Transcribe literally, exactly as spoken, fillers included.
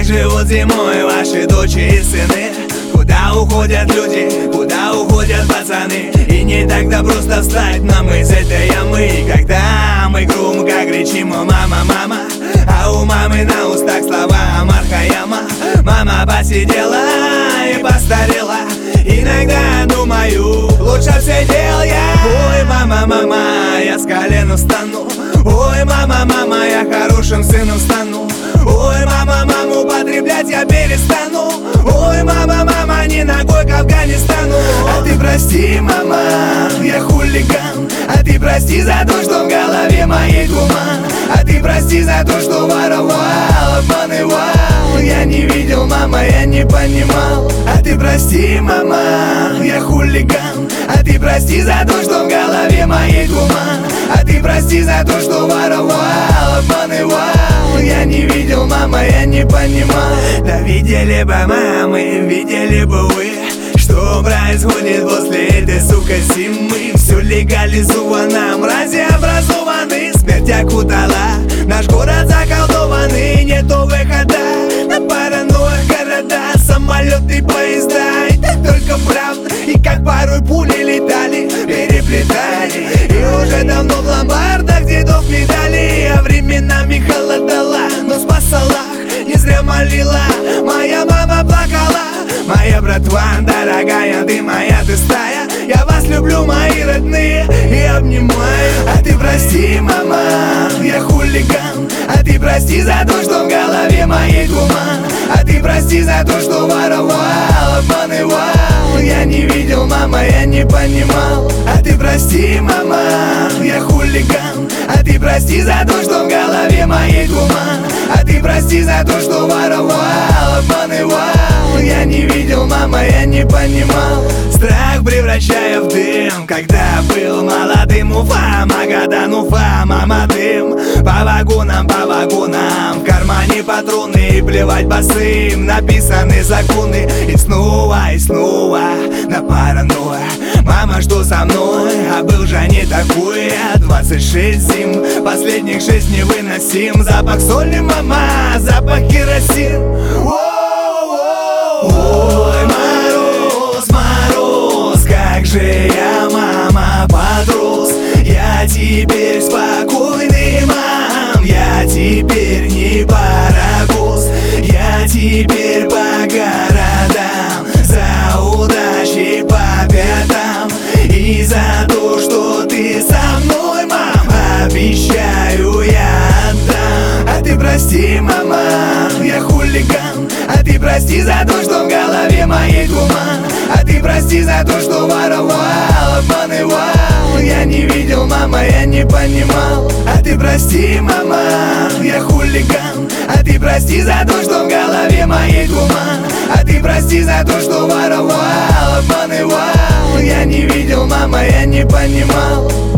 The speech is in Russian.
живут зимой ваши дочери и сыны? Куда уходят люди, куда уходят пацаны? И не так-то просто встать нам из этой ямы. Когда мы громко кричим: мама, мама, а у мамы на устах слова Мархаяма. Мама посидела и постарела. Иногда думаю, лучше б сидел я. Ой, мама, мама, я с колен встану. Ой, мама, мама, я хорошим сыном стану. Ой, мама, маму употреблять я перестану. Ой, мама, мама, не ногой к Афганистану. А ты прости, мама, я хулиган. А ты прости за то, что в голове моей туман. А ты прости за то, что воровал, обманывал. Я не видел, мама, я не понимал. А ты прости, мама, я хулиган. А ты прости за то, что в голове моей туман. А ты прости за то, что воровал, обманывал. Я не видел, мама, я не понимал. Да видели бы мамы, видели бы вы, что происходит после этой, сука, зимы. Все легализовано, мрази образованы. Смерть окутала наш город заколдованный. Нету выхода на паранойях города, самолеты, поезда. И так только правда, и как порой пули летали, переплетали. И уже давно в ломбардах дедов медали. А временами холодала, но спасала. Не зря молила, моя мама плакала. Моя братва, дорогая, ты моя, ты стая. Я вас люблю, мои родные, и обнимаю. А ты прости, мама, я хулиган. А ты прости за то, что в голове моей туман. А ты прости за то, что воровал, обманывал. Я не видел, мама, я не понимал. А ты прости, мама, я хулиган. А ты прости за то, что в голове моей туман. А ты прости за то, что воровал, обманывал. Я не видел, мама, я не понимал. Страх превращая в дым, когда был молодым. Уфа, Магадан, Уфа, мама, дым. По вагонам, по вагонам, в кармане патроны. И плевать босым, написаны законы. И снова, и снова на паранойя. Мама, что со мной? А был же не такой. Двадцать шесть зим, последних шесть невыносим. Запах соли, мама, запах керосин. Ой, мороз, мороз, как же я, мама, подрос. Я теперь спокойный, мам, я теперь не паровоз. Я теперь по городам, за удачей по пятам. И за то, что ты со мной, мам, обещаю, я отдам. А ты прости, мама, я хулиган. А ты прости за то, что в голове моей туман. А ты прости за то, что воровал, обманывал. Я не видел, мама, я не понимал. А ты прости, мама, я хулиган. А ты прости за то, что в голове моей туман. А ты прости за то, что воровал, обманывал. Я не видел, мама, я не понимал.